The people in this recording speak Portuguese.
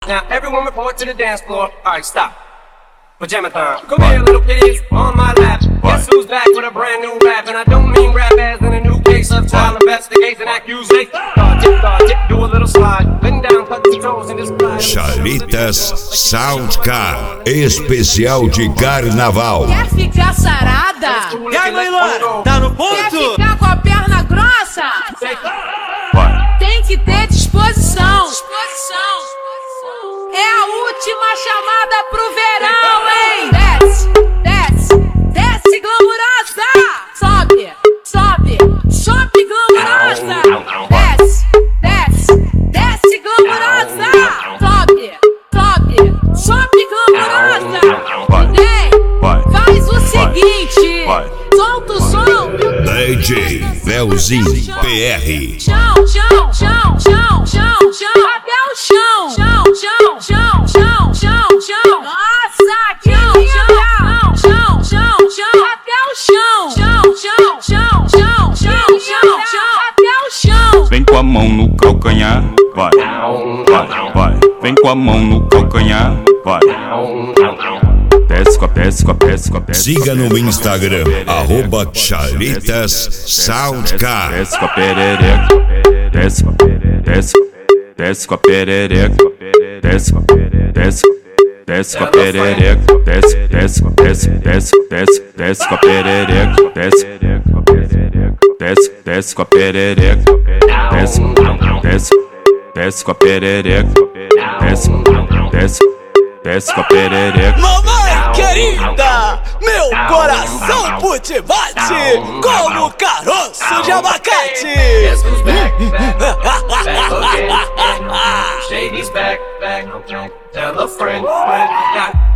now everyone report to the dance floor. Alright, stop. Pajama time. Come here, little kitties, on my lap. Guess who's back with a brand new rap? And I don't mean rap as in a new case of child investigation accusation. Dip, do a little slide. Bend down, cut your toes and just glide. Chalitas Soundcar, especial de carnaval. Quer ficar sarada? E aí, mãe Loura, tá no ponto? Quer ficar com a perna grossa? Tem que ter disposição. É a última chamada pro verão, hein? Desce, glamurosa. Sobe, glamurosa. Desce, glamurosa. Sobe, glamurosa. Faz o seguinte, solta o som. DJ Velzinho PR. Chão, até o chão. Nossa, que chão, até o chão. Vem com a mão no calcanhar, vai. Vem com a mão no calcanhar, vai. Desce com a peça. Siga no Instagram, @Chalitas Soundcar. Desce com a perereca, desce com a perereca, desce com a perereca, desce com a perereca, desce com a perereca, desce com a perereca, desce com a perereca, desce com a perereca, desce com a perereca. Mamãe querida, meu coração pute bate como caroço de abacate. Guess who's back again. Shady's back. Tell a friend,